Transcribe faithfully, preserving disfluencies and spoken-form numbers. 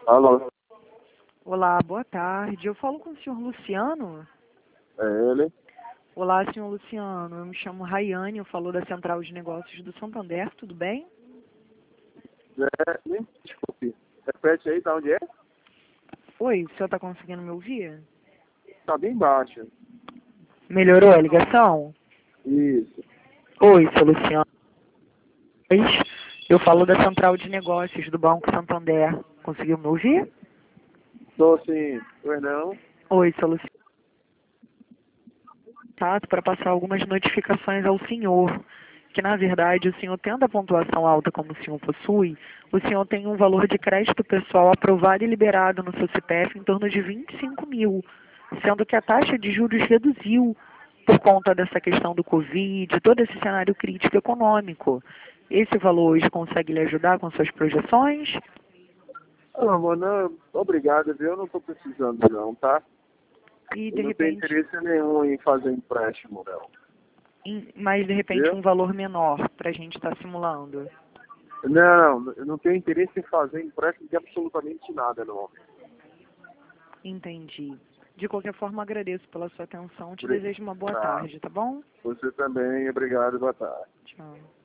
Alô, Olá, boa tarde. Eu falo com o senhor Luciano. é ele? Olá, senhor Luciano. Eu me chamo Rayane, eu falo da Central de Negócios do Santander, tudo bem? É, me desculpe. Repete aí, tá onde é? Oi, o senhor está conseguindo me ouvir? Tá bem baixo. Melhorou a ligação? Isso. Oi, senhor Luciano. Eu falo da Central de Negócios do Banco Santander. Conseguiu me ouvir? Tô sim. Pois não? Oi, senhor Luciano. Tato para passar algumas notificações ao senhor, que na verdade o senhor tendo a pontuação alta como o senhor possui, o senhor tem um valor de crédito pessoal aprovado e liberado no seu C P F em torno de vinte e cinco mil, sendo que a taxa de juros reduziu por conta dessa questão do Covid, todo esse cenário crítico econômico. Esse valor hoje consegue lhe ajudar com suas projeções? Ah, amor, não, obrigado, viu? Eu não tô precisando não, tá? E Eu de não tenho repente, interesse nenhum em fazer empréstimo, não. em- mas de repente Viu? um valor menor para a gente estar simulando. Não, não, eu não tenho interesse em fazer empréstimo de absolutamente nada, não. Entendi. De qualquer forma, agradeço pela sua atenção. Te Obri- desejo uma boa Tá. tarde, tá bom? Você também, obrigado, boa tarde. Tchau.